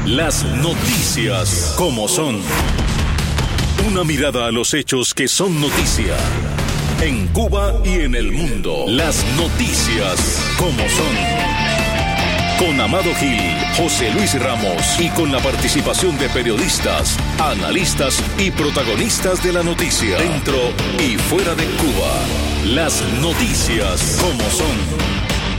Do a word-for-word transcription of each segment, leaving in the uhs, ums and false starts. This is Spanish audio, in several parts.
Las noticias como son. Una mirada a los hechos que son noticia. En Cuba y en el mundo. Las noticias como son. Con Amado Gil, José Luis Ramos y con la participación de periodistas, analistas y protagonistas de la noticia. Dentro y fuera de Cuba. Las noticias como son.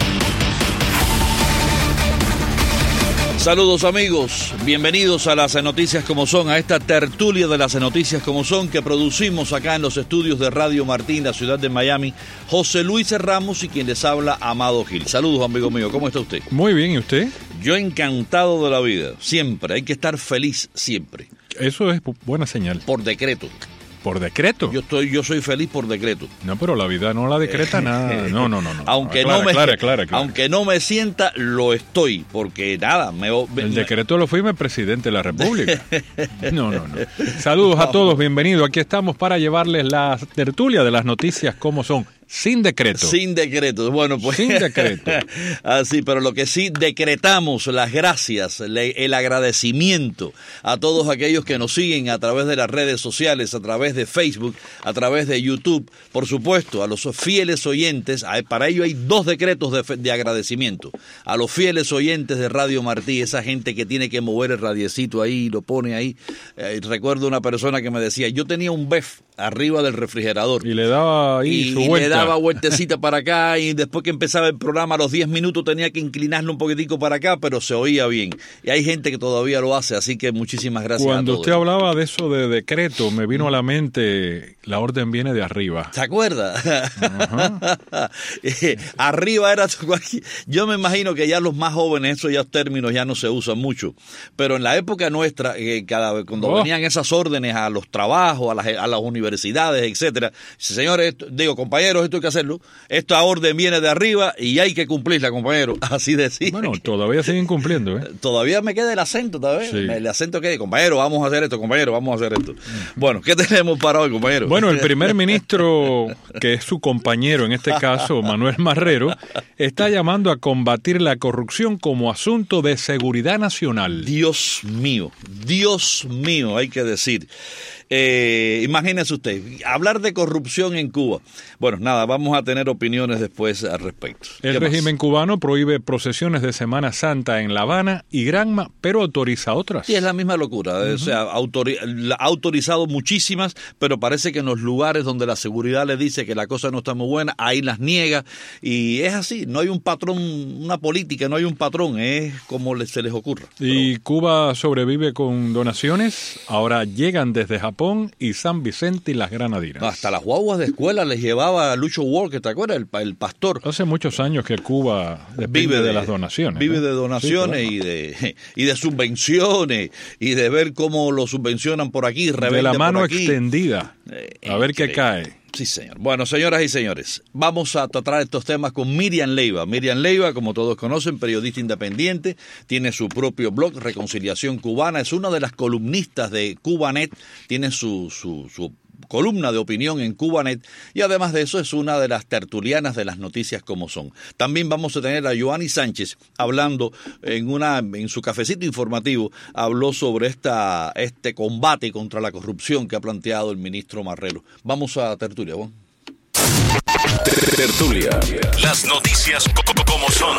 Saludos amigos, bienvenidos a las noticias como son, a esta tertulia de las noticias como son que producimos acá en los estudios de Radio Martín, la ciudad de Miami. José Luis Ramos y quien les habla, Amado Gil. Saludos amigo mío, ¿cómo está usted? Muy bien, ¿y usted? Yo encantado de la vida, siempre, hay que estar feliz siempre. Eso es buena señal. Por decreto. ¿Por decreto? Yo estoy, yo soy feliz por decreto. No, pero la vida no la decreta nada. No, no, no. no. Aunque, aclara, no me, aclara, aclara, aclara. aunque no me sienta, lo estoy, porque nada, me... me el decreto lo firma el presidente de la República. No, no, no. Saludos a todos, bienvenidos. Aquí estamos para llevarles la tertulia de las noticias como son. Sin decreto. Sin decreto. Bueno, pues. Sin decreto. Así, pero lo que sí decretamos, las gracias, le, el agradecimiento a todos aquellos que nos siguen a través de las redes sociales, a través de Facebook, a través de YouTube. Por supuesto, a los fieles oyentes, para ello hay dos decretos de, de agradecimiento. A los fieles oyentes de Radio Martí, esa gente que tiene que mover el radiecito ahí, lo pone ahí. Eh, recuerdo una persona que me decía, yo tenía un B E F arriba del refrigerador. Y le daba ahí y, su y vuelta. Le daba vueltecita para acá y después que empezaba el programa a los diez minutos tenía que inclinarlo un poquitico para acá, pero se oía bien. Y hay gente que todavía lo hace, así que muchísimas gracias a todos. Cuando usted hablaba de eso de decreto, me vino a la mente, la orden viene de arriba. ¿Se acuerda? Uh-huh. Arriba era... Yo me imagino que ya los más jóvenes, esos ya términos ya no se usan mucho, pero en la época nuestra, eh, cada vez cuando oh. venían esas órdenes a los trabajos, a las, a las universidades, etcétera, señores, esto, digo, compañeros, esto hay que hacerlo, esta orden viene de arriba y hay que cumplirla, compañero, así decía. Bueno, todavía siguen cumpliendo, ¿eh? Todavía me queda el acento, ¿sabes? Sí. El acento que, compañero, vamos a hacer esto, compañero, vamos a hacer esto. Bueno, ¿qué tenemos para hoy, compañero? Bueno, el primer ministro, que es su compañero en este caso, Manuel Marrero, está llamando a combatir la corrupción como asunto de seguridad nacional. Dios mío, Dios mío, hay que decir. Eh, imagínese usted, hablar de corrupción en Cuba. Bueno, nada, vamos a tener opiniones después al respecto. El régimen cubano prohíbe procesiones de Semana Santa en La Habana y Granma, pero autoriza otras. Sí, es la misma locura. Uh-huh. O sea, autori- ha autorizado muchísimas, pero parece que en los lugares donde la seguridad le dice que la cosa no está muy buena, ahí las niega. Y es así, no hay un patrón, una política, no hay un patrón, es como se les ocurra. Y pero... Cuba sobrevive con donaciones, ahora llegan desde Japón y San Vicente y las Granadinas. Hasta las guaguas de escuela les llevaba Lucho Walker, ¿te acuerdas? El, el pastor. Hace muchos años que Cuba vive de, de las donaciones. Vive ¿no? de donaciones sí, claro. y de y de subvenciones y de ver cómo lo subvencionan por aquí, de la mano extendida. Eh, a ver qué cae. Sí, señor. Bueno, señoras y señores, vamos a tratar estos temas con Miriam Leiva. Miriam Leiva, como todos conocen, periodista independiente, tiene su propio blog, Reconciliación Cubana, es una de las columnistas de Cubanet, tiene su, su, su columna de opinión en Cubanet y además de eso es una de las tertulianas de las noticias como son. También vamos a tener a Joanny Sánchez hablando en una en su cafecito informativo, habló sobre esta este combate contra la corrupción que ha planteado el ministro Marrero. Vamos a tertulia, Juan. Tertulia. Las noticias como son.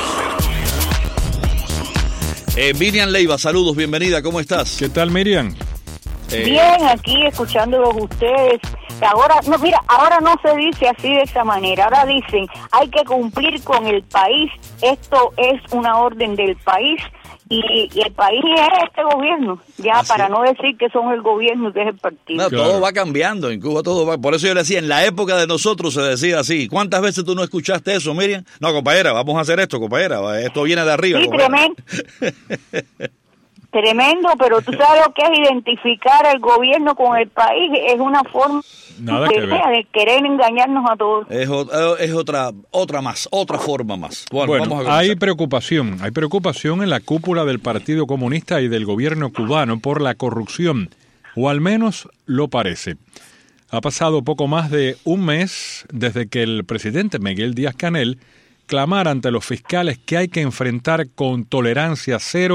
Eh, Miriam Leiva, saludos, bienvenida, ¿cómo estás? ¿Qué tal, Miriam? Bien, aquí escuchándolos ustedes. Ahora, no, mira, ahora no se dice así de esa manera. Ahora dicen, hay que cumplir con el país. Esto es una orden del país y, y el país es este gobierno. Ya, así para es. No decir que son el gobierno y que es el partido. No, claro. Todo va cambiando en Cuba, todo va. Por eso yo le decía, en la época de nosotros se decía así. ¿Cuántas veces tú no escuchaste eso, Miriam? No, compañera, vamos a hacer esto, compañera. Esto viene de arriba. Sí, tremendo. Tremendo, pero tú sabes lo que es identificar al gobierno con el país, es una forma Nada de, que ver. de querer engañarnos a todos. Es, es otra otra más, otra forma más. Bueno, bueno vamos a hay preocupación, hay preocupación en la cúpula del Partido Comunista y del gobierno cubano por la corrupción, o al menos lo parece. Ha pasado poco más de un mes desde que el presidente Miguel Díaz-Canel clamara ante los fiscales que hay que enfrentar con tolerancia cero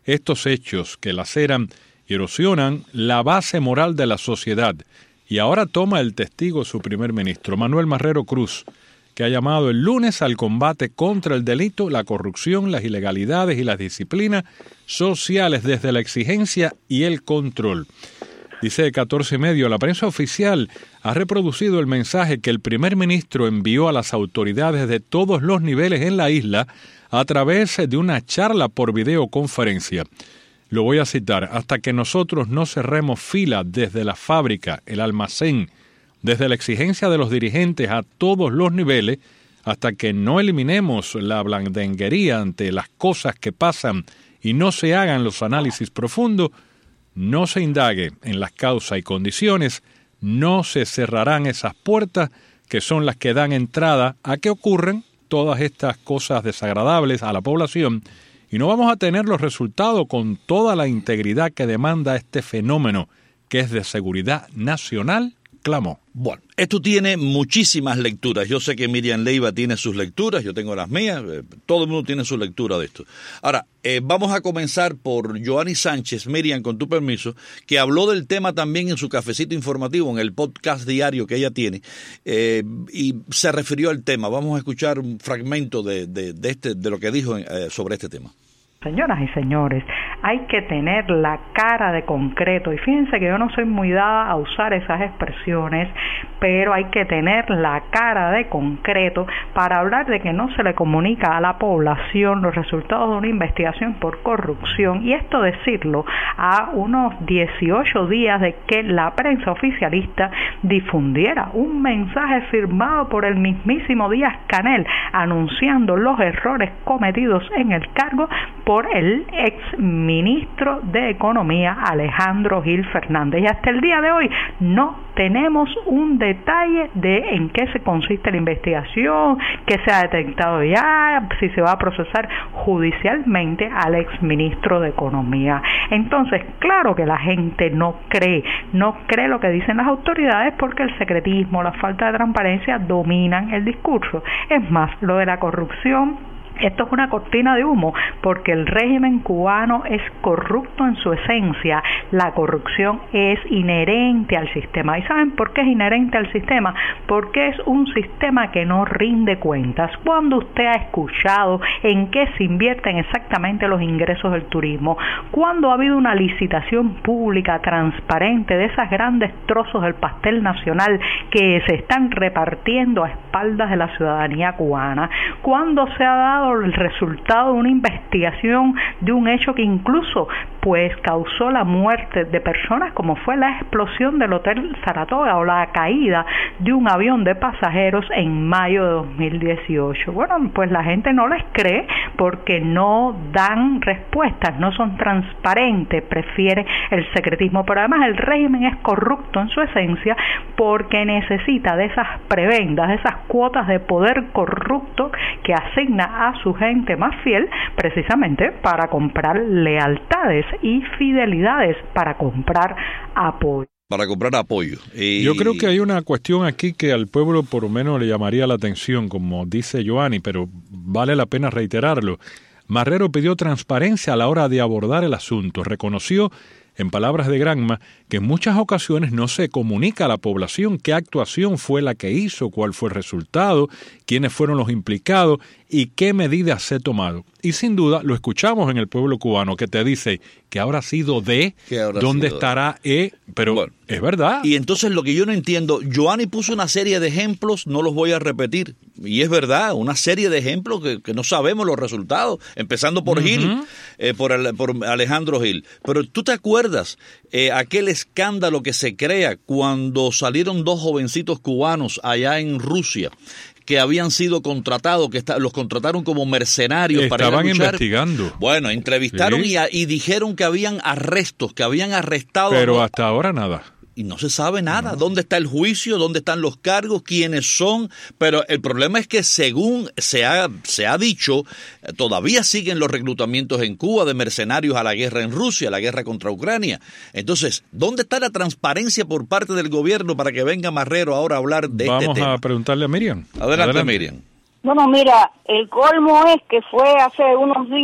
estos hechos que laceran y erosionan la base moral de la sociedad. Y ahora toma el testigo su primer ministro, Manuel Marrero Cruz, que ha llamado el lunes al combate contra el delito, la corrupción, las ilegalidades y las disciplinas sociales desde la exigencia y el control. Dice catorce y medio, la prensa oficial ha reproducido el mensaje que el primer ministro envió a las autoridades de todos los niveles en la isla a través de una charla por videoconferencia. Lo voy a citar: hasta que nosotros no cerremos fila desde la fábrica, el almacén, desde la exigencia de los dirigentes a todos los niveles, hasta que no eliminemos la blandenguería ante las cosas que pasan y no se hagan los análisis profundos, no se indague en las causas y condiciones, no se cerrarán esas puertas que son las que dan entrada a que ocurran todas estas cosas desagradables a la población, y no vamos a tener los resultados con toda la integridad que demanda este fenómeno, que es de seguridad nacional, clamó. Bueno, esto tiene muchísimas lecturas. Yo sé que Miriam Leiva tiene sus lecturas, yo tengo las mías, eh, todo el mundo tiene su lectura de esto. Ahora, eh, vamos a comenzar por Joanny Sánchez, Miriam, con tu permiso, que habló del tema también en su cafecito informativo, en el podcast diario que ella tiene, eh, y se refirió al tema. Vamos a escuchar un fragmento de, de, de, este, de lo que dijo eh, sobre este tema. Señoras y señores, hay que tener la cara de concreto, y fíjense que yo no soy muy dada a usar esas expresiones, pero hay que tener la cara de concreto para hablar de que no se le comunica a la población los resultados de una investigación por corrupción, y esto decirlo a unos dieciocho días de que la prensa oficialista difundiera un mensaje firmado por el mismísimo Díaz-Canel anunciando los errores cometidos en el cargo por el ex ministro de Economía Alejandro Gil Fernández. Y hasta el día de hoy no tenemos un detalle de en qué se consiste la investigación, qué se ha detectado ya, si se va a procesar judicialmente al ex ministro de Economía. Entonces, claro que la gente no cree, no cree lo que dicen las autoridades, porque el secretismo, la falta de transparencia dominan el discurso. Es más, lo de la corrupción, esto es una cortina de humo, porque el régimen cubano es corrupto en su esencia. La corrupción es inherente al sistema. ¿Y saben por qué es inherente al sistema? Porque es un sistema que no rinde cuentas. Cuando usted ha escuchado en qué se invierten exactamente los ingresos del turismo, cuando ha habido una licitación pública transparente de esos grandes trozos del pastel nacional que se están repartiendo a espaldas de la ciudadanía cubana, cuando se ha dado el resultado de una investigación de un hecho que incluso pues causó la muerte de personas, como fue la explosión del Hotel Saratoga o la caída de un avión de pasajeros en mayo de dos mil dieciocho. Bueno, pues la gente no les cree porque no dan respuestas, no son transparentes, prefieren el secretismo. Pero además el régimen es corrupto en su esencia porque necesita de esas prebendas, de esas cuotas de poder corrupto que asigna a su gente más fiel, precisamente para comprar lealtades y fidelidades, para comprar apoyo. Para comprar apoyo. Y... Yo creo que hay una cuestión aquí que al pueblo por lo menos le llamaría la atención, como dice Joanny, pero vale la pena reiterarlo. Marrero pidió transparencia a la hora de abordar el asunto. Reconoció, en palabras de Granma, que en muchas ocasiones no se comunica a la población qué actuación fue la que hizo, cuál fue el resultado, quiénes fueron los implicados y qué medidas se tomado. Y sin duda lo escuchamos en el pueblo cubano, que te dice que habrá sido de, dónde estará E, pero bueno, es verdad. Y entonces lo que yo no entiendo, Joanny puso una serie de ejemplos, no los voy a repetir, y es verdad, una serie de ejemplos que, que no sabemos los resultados, empezando por uh-huh. Gil, eh, por, el, por Alejandro Gil. Pero tú te acuerdas eh, aquel escándalo que se crea cuando salieron dos jovencitos cubanos allá en Rusia, que habían sido contratados, que está, los contrataron como mercenarios. Estaban para ir a luchar. investigando. Bueno, entrevistaron sí. y, y dijeron que habían arrestos, que habían arrestado. Pero a hasta ahora nada. Y no se sabe nada. No. ¿Dónde está el juicio? ¿Dónde están los cargos? ¿Quiénes son? Pero el problema es que según se ha, se ha dicho, todavía siguen los reclutamientos en Cuba de mercenarios a la guerra en Rusia, a la guerra contra Ucrania. Entonces, ¿dónde está la transparencia por parte del gobierno para que venga Marrero ahora a hablar de Vamos este tema? Vamos a preguntarle a Miriam. Adelante, Adelante, Miriam. Bueno, mira, el colmo es que fue hace unos días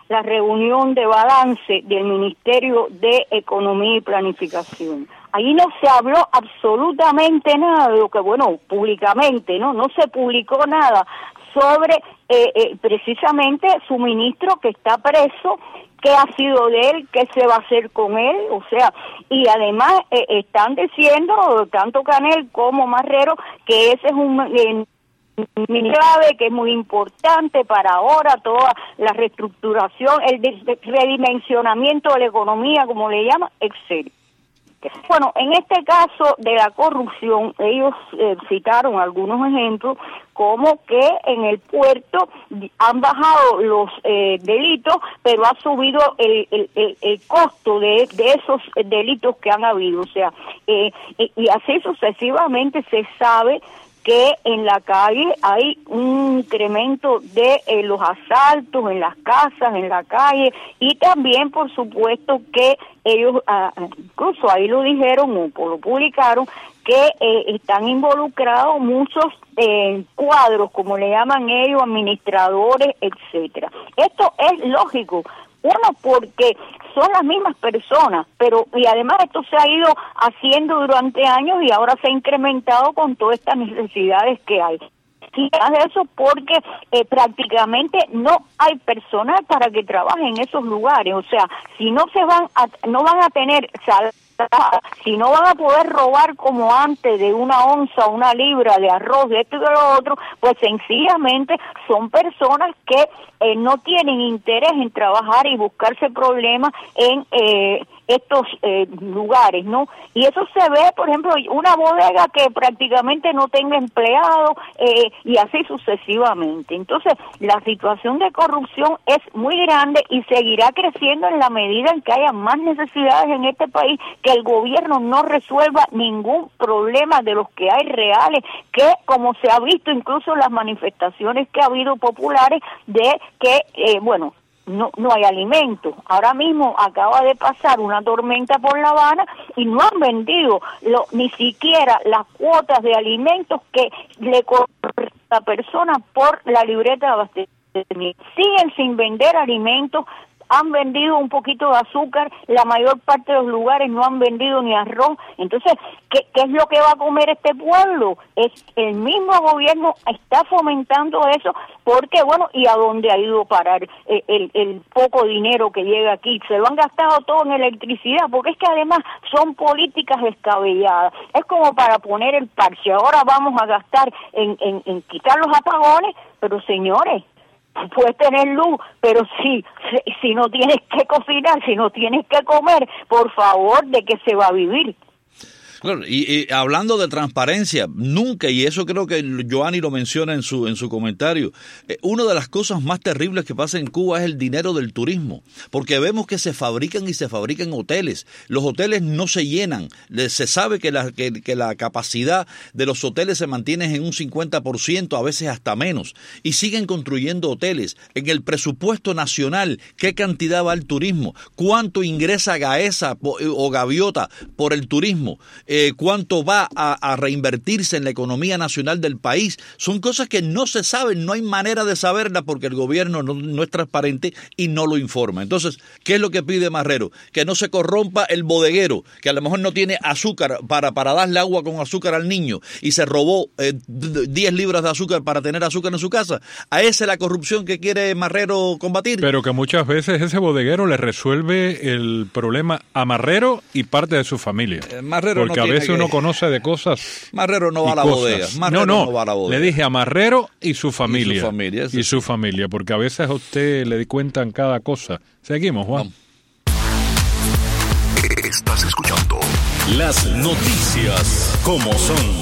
la reunión de balance del Ministerio de Economía y Planificación. Ahí no se habló absolutamente nada de lo que, bueno, públicamente, ¿no? No se publicó nada sobre eh, eh, precisamente su ministro que está preso, qué ha sido de él, qué se va a hacer con él, o sea, y además eh, están diciendo, tanto Canel como Marrero, que ese es un eh, clave, que es muy importante para ahora toda la reestructuración, el redimensionamiento de la economía, como le llaman, etcétera. Bueno, en este caso de la corrupción, ellos eh, citaron algunos ejemplos, como que en el puerto han bajado los eh, delitos, pero ha subido el, el, el, el costo de, de esos delitos que han habido. O sea, eh, y, y así sucesivamente se sabe que en la calle hay un incremento de eh, los asaltos en las casas, en la calle, y también, por supuesto, que ellos, ah, incluso ahí lo dijeron o lo publicaron, que eh, están involucrados muchos eh, cuadros, como le llaman ellos, administradores, etcétera. Esto es lógico. Uno, porque son las mismas personas, pero y además esto se ha ido haciendo durante años y ahora se ha incrementado con todas estas necesidades que hay. Y de eso porque eh, prácticamente no hay personal para que trabaje en esos lugares. O sea, si no se van a, no van a tener salario, si no van a poder robar como antes de una onza, una libra de arroz, de esto y de lo otro, pues sencillamente son personas que eh, no tienen interés en trabajar y buscarse problemas en eh, estos eh, lugares, ¿no? Y eso se ve, por ejemplo, una bodega que prácticamente no tenga empleados eh, y así sucesivamente. Entonces, la situación de corrupción es muy grande y seguirá creciendo en la medida en que haya más necesidades en este país, que el gobierno no resuelva ningún problema de los que hay reales, que como se ha visto incluso en las manifestaciones que ha habido populares, de que, eh, bueno, no no hay alimento. Ahora mismo acaba de pasar una tormenta por La Habana y no han vendido lo, ni siquiera las cuotas de alimentos que le corresponden a la persona por la libreta de abastecimiento. Siguen sin vender alimentos. Han vendido un poquito de azúcar, la mayor parte de los lugares no han vendido ni arroz. Entonces, ¿qué, qué es lo que va a comer este pueblo? Es el mismo gobierno está fomentando eso, porque bueno, ¿y a dónde ha ido a parar el, el, el poco dinero que llega aquí? Se lo han gastado todo en electricidad, porque es que además son políticas descabelladas. Es como para poner el parche. Ahora vamos a gastar en, en, en quitar los apagones, pero señores, puedes tener luz, pero si, si no tienes que cocinar, si no tienes que comer, por favor, ¿de qué se va a vivir? Claro, y, y hablando de transparencia, nunca, y eso creo que Joanny lo menciona en su en su comentario, eh, una de las cosas más terribles que pasa en Cuba es el dinero del turismo, porque vemos que se fabrican y se fabrican hoteles. Los hoteles no se llenan, se sabe que la, que, que la capacidad de los hoteles se mantiene en un cincuenta por ciento, a veces hasta menos, y siguen construyendo hoteles. En el presupuesto nacional, ¿qué cantidad va al turismo? ¿Cuánto ingresa Gaesa o Gaviota por el turismo? Eh, cuánto va a, a reinvertirse en la economía nacional del país. Son cosas que no se saben, no hay manera de saberlas porque el gobierno no, no es transparente y no lo informa. Entonces, ¿qué es lo que pide Marrero? Que no se corrompa el bodeguero, que a lo mejor no tiene azúcar para, para darle agua con azúcar al niño y se robó eh, diez libras de azúcar para tener azúcar en su casa. ¿A esa es la corrupción que quiere Marrero combatir? Pero que muchas veces ese bodeguero le resuelve el problema a Marrero y parte de su familia. Eh, Marrero porque no a veces que... uno conoce de cosas. Marrero no va a la cosas. bodega. Marrero no, no, no va a la bodega. Le dije a Marrero y su familia. Y su familia. Y su familia, porque a veces a usted le cuentan cada cosa. Seguimos, Juan. Vamos. Estás escuchando las noticias como son.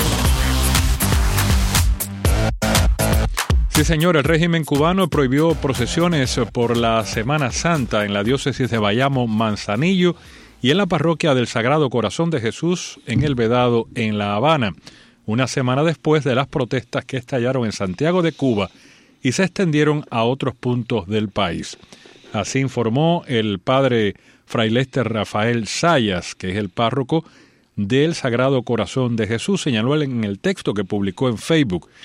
Sí, señor, el régimen cubano prohibió procesiones por la Semana Santa en la diócesis de Bayamo, Manzanillo, y en la parroquia del Sagrado Corazón de Jesús en El Vedado, en La Habana, una semana después de las protestas que estallaron en Santiago de Cuba y se extendieron a otros puntos del país. Así informó el padre Fray Lester Rafael Sayas, que es el párroco del Sagrado Corazón de Jesús, señaló en el texto que publicó en Facebook.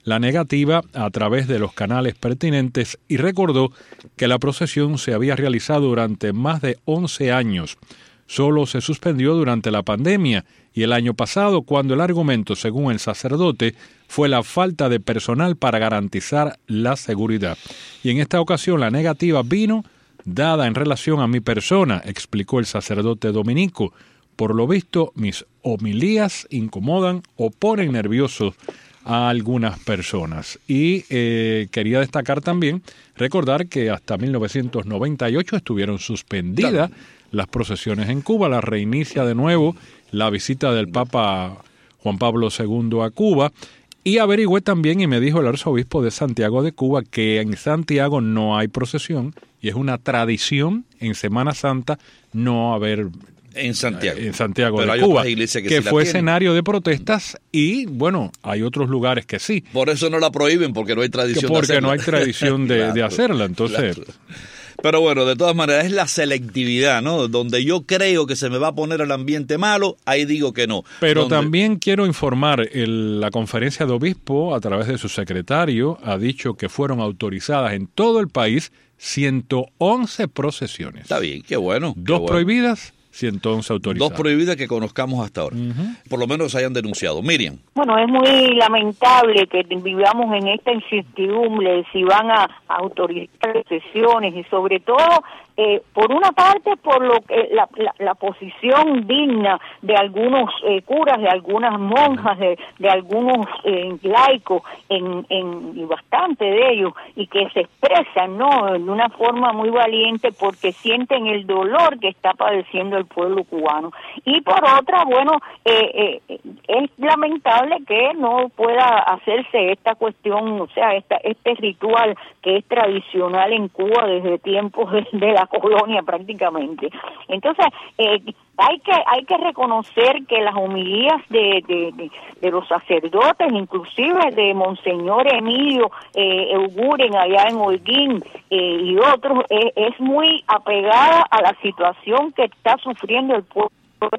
la negativa a través de los canales pertinentes y recordó que la procesión se había realizado durante más de once años. Solo se suspendió durante la pandemia y el año pasado, cuando el argumento, según el sacerdote, fue la falta de personal para garantizar la seguridad. Y en esta ocasión la negativa vino dada en relación a mi persona, explicó el sacerdote dominico. Por lo visto, mis homilías incomodan o ponen nerviosos a algunas personas. Y eh, quería destacar también, recordar que hasta mil novecientos noventa y ocho estuvieron suspendidas claro. las procesiones en Cuba. La reinicia de nuevo la visita del Papa Juan Pablo segundo a Cuba. Y averigüé también, y me dijo el arzobispo de Santiago de Cuba, que en Santiago no hay procesión, y es una tradición en Semana Santa no haber... En Santiago. En Santiago Pero de hay Cuba, que, que sí fue escenario de protestas y, bueno, hay otros lugares que sí. Por eso no la prohíben, porque no hay tradición porque de hacerla. no hay tradición de, claro, de hacerla, entonces... Claro. Pero bueno, de todas maneras es la selectividad, ¿no? Donde yo creo que se me va a poner el ambiente malo, ahí digo que no. Pero Donde... también quiero informar, el, la conferencia de obispo, a través de su secretario, ha dicho que fueron autorizadas en todo el país ciento once procesiones. Está bien, qué bueno. Qué Dos bueno. prohibidas, ciento once autorizadas. Dos prohibidas que conozcamos hasta ahora. Uh-huh. Por lo menos se hayan denunciado. Miriam. Bueno, es muy lamentable que vivamos en esta incertidumbre de si van a, a autorizar sesiones y sobre todo, eh, por una parte, por lo que la, la, la posición digna de algunos eh, curas, de algunas monjas, de, de algunos eh, laicos, en, en, y bastante de ellos, y que se expresan, ¿no?, de una forma muy valiente porque sienten el dolor que está padeciendo el pueblo cubano. Y por otra, bueno, eh, eh, es lamentable que no pueda hacerse esta cuestión, o sea, esta, este ritual que es tradicional en Cuba desde tiempos de, de la colonia prácticamente. Entonces, eh, hay que hay que reconocer que las homilías de, de, de, de los sacerdotes, inclusive de Monseñor Emilio eh, Euguren allá en Holguín eh, y otros, eh, es muy apegada a la situación que está sufriendo el pueblo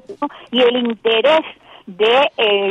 y el interés de eh,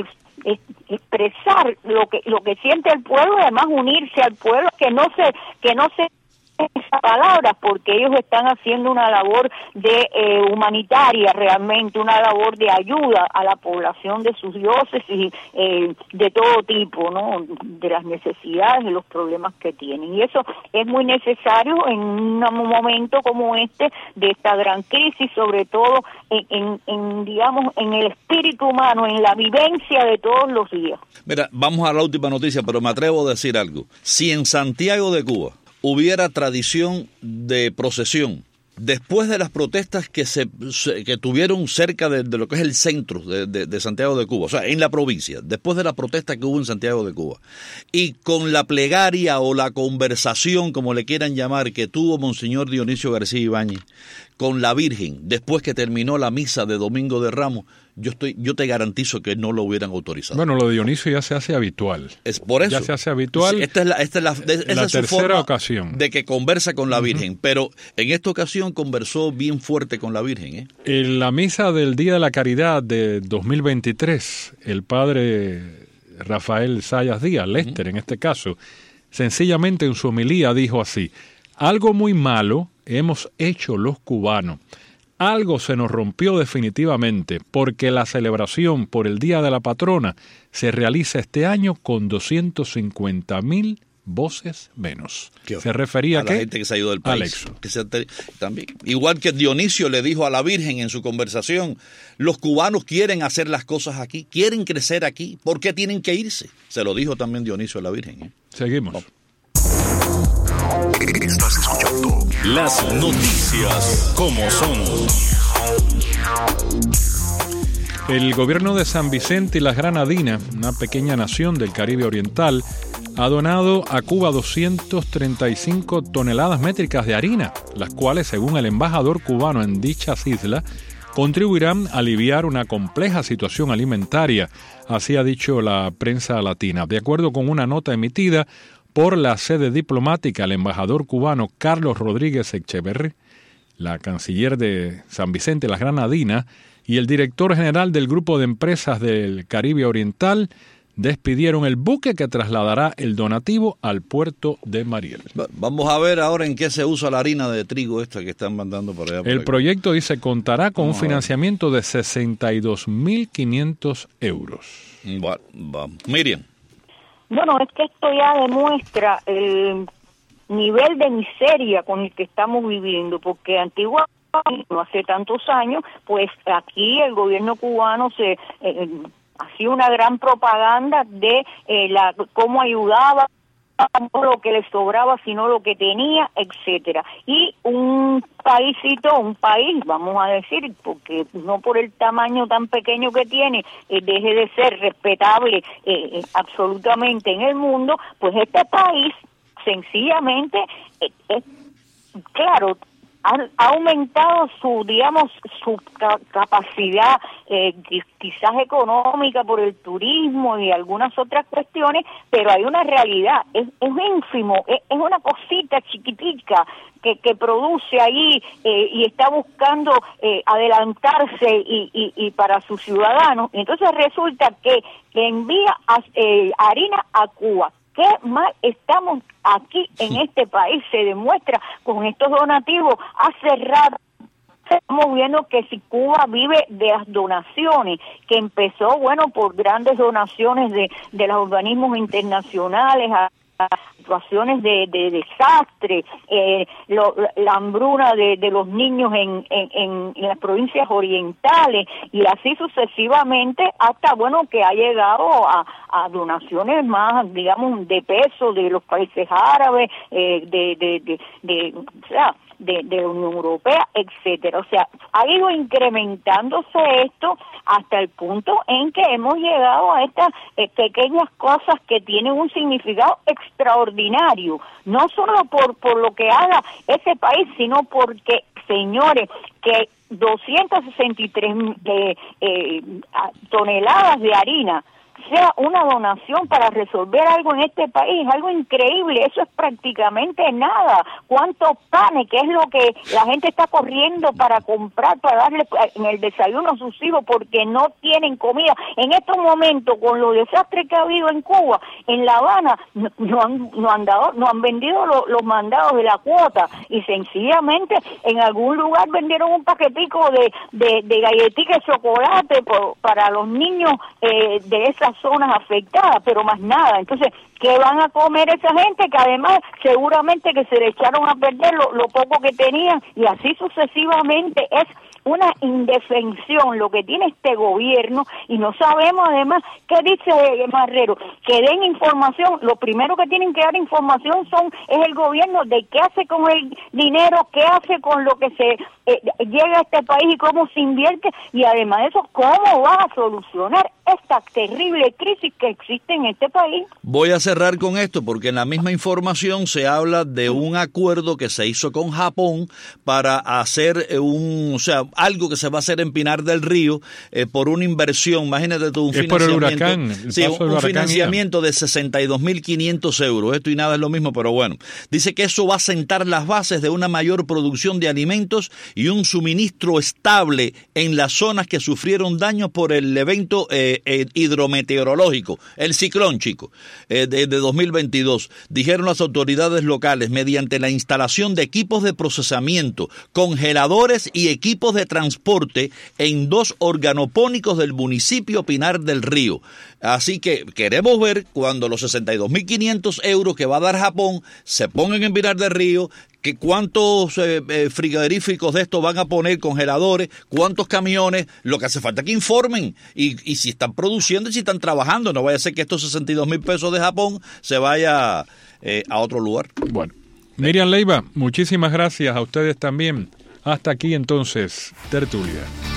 expresar lo que lo que siente el pueblo, además unirse al pueblo, que no se que no se esas palabras, porque ellos están haciendo una labor de eh, humanitaria, realmente una labor de ayuda a la población de sus diócesis eh, de todo tipo, ¿no?, de las necesidades, de los problemas que tienen, y eso es muy necesario en un momento como este de esta gran crisis, sobre todo en, en, en digamos en el espíritu humano, en la vivencia de todos los días. Mira, vamos a la última noticia, pero me atrevo a decir algo. Si en Santiago de Cuba hubiera tradición de procesión, después de las protestas que se, se que tuvieron cerca de, de lo que es el centro de, de, de Santiago de Cuba, o sea, en la provincia, después de la protesta que hubo en Santiago de Cuba, y con la plegaria o la conversación, como le quieran llamar, que tuvo Monseñor Dionisio García Ibáñez con la Virgen, después que terminó la misa de Domingo de Ramos, yo estoy, yo te garantizo que no lo hubieran autorizado. Bueno, lo de Dionisio ya se hace habitual. Es por eso. Ya se hace habitual. Sí, esta es la, esta es la, de, esta la es su tercera forma ocasión de que conversa con la Virgen, uh-huh. Pero en esta ocasión conversó bien fuerte con la Virgen, ¿eh? En la misa del Día de la Caridad de dos mil veintitrés, el padre Rafael Sayas Díaz, Lester uh-huh. en este caso, sencillamente en su homilía dijo así: algo muy malo hemos hecho los cubanos. Algo se nos rompió definitivamente, porque la celebración por el Día de la Patrona se realiza este año con doscientos cincuenta mil voces menos. Se refería a la ¿qué? gente que se ha ido del país. Que se, también. Igual que Dionisio le dijo a la Virgen en su conversación, los cubanos quieren hacer las cosas aquí, quieren crecer aquí, ¿por qué tienen que irse? Se lo dijo también Dionisio a la Virgen, ¿eh? Seguimos. Vamos. Estás escuchando las noticias como son. El gobierno de San Vicente y las Granadinas, una pequeña nación del Caribe Oriental, ha donado a Cuba doscientas treinta y cinco toneladas métricas de harina, las cuales, según el embajador cubano en dichas islas, contribuirán a aliviar una compleja situación alimentaria, así ha dicho la prensa latina. De acuerdo con una nota emitida por la sede diplomática, el embajador cubano Carlos Rodríguez Echeverri, la canciller de San Vicente las Granadinas y el director general del Grupo de Empresas del Caribe Oriental despidieron el buque que trasladará el donativo al puerto de Mariel. Vamos a ver ahora en qué se usa la harina de trigo esta que están mandando por allá. Por el acá. proyecto, dice, contará con Vamos un financiamiento de sesenta y dos mil quinientos euros. Bueno, vamos. Miriam. Bueno, es que esto ya demuestra el nivel de miseria con el que estamos viviendo, porque antiguamente, no hace tantos años, pues aquí el gobierno cubano se eh, hacía una gran propaganda de eh, la cómo ayudaba, no lo que le sobraba, sino lo que tenía, etcétera. Y un paísito, un país, vamos a decir, porque no por el tamaño tan pequeño que tiene, eh, deje de ser respetable eh, absolutamente en el mundo, pues este país sencillamente, eh, eh, claro, ha aumentado su, digamos, su ca- capacidad eh, quizás económica por el turismo y algunas otras cuestiones, pero hay una realidad, es, es ínfimo, es, es una cosita chiquitica que, que produce ahí eh, y está buscando eh, adelantarse y, y, y para sus ciudadanos. Entonces resulta que, que envía a, eh, harina a Cuba. Qué mal estamos aquí en este país, se demuestra con estos donativos. Hace rato estamos viendo que si Cuba vive de las donaciones, que empezó, bueno, por grandes donaciones de, de los organismos internacionales, a situaciones de, de desastre, eh, lo, la hambruna de, de los niños en, en, en, en las provincias orientales y así sucesivamente hasta, bueno, que ha llegado a, a donaciones más, digamos, de peso de los países árabes, eh, de, de, de, de, o sea, de, de la Unión Europea, etcétera. O sea, ha ido incrementándose esto hasta el punto en que hemos llegado a estas eh, pequeñas cosas que tienen un significado extraordinario, no solo por, por lo que haga ese país, sino porque, señores, que doscientas sesenta y tres eh, eh, toneladas de harina sea una donación para resolver algo en este país, algo increíble, eso es prácticamente nada. ¿Cuántos panes, que es lo que la gente está corriendo para comprar, para darle en el desayuno a sus hijos porque no tienen comida? En estos momentos, con los desastres que ha habido en Cuba, en La Habana, no, no han, no han dado, no han vendido lo, los mandados de la cuota y sencillamente en algún lugar vendieron un paquetico de, de, de galletitas de chocolate por, para los niños eh, de esas zonas afectadas, pero más nada. Entonces, ¿qué van a comer esa gente? Que además seguramente que se le echaron a perder lo, lo poco que tenían y así sucesivamente. Es una indefensión lo que tiene este gobierno y no sabemos además qué dice Marrero, que den información. Lo primero que tienen que dar información son es el gobierno de qué hace con el dinero, qué hace con lo que se eh, llega a este país y cómo se invierte y además de eso, cómo va a solucionar esta terrible crisis que existe en este país. Voy a cerrar con esto porque en la misma información se habla de un acuerdo que se hizo con Japón para hacer un, o sea, algo que se va a hacer en Pinar del Río eh, por una inversión, imagínate tú, un es financiamiento, por el huracán, el sí, paso un, del un financiamiento de sesenta y dos mil quinientos euros, esto y nada es lo mismo, pero bueno, dice que eso va a sentar las bases de una mayor producción de alimentos y un suministro estable en las zonas que sufrieron daños por el evento eh, eh, hidrometeorológico, el ciclón, chico, eh, de, de dos mil veintidós. Dijeron las autoridades locales, mediante la instalación de equipos de procesamiento, congeladores y equipos de transporte en dos organopónicos del municipio Pinar del Río. Así que queremos ver cuando los sesenta y dos mil quinientos euros que va a dar Japón se pongan en Pinar del Río, que cuántos eh, eh, frigoríficos de estos van a poner, congeladores, cuántos camiones, lo que hace falta que informen y, y si están produciendo y si están trabajando. No vaya a ser que estos sesenta y dos mil pesos de Japón se vaya eh, a otro lugar. Bueno, Miriam Leiva, muchísimas gracias a ustedes también. Hasta aquí entonces, tertulia.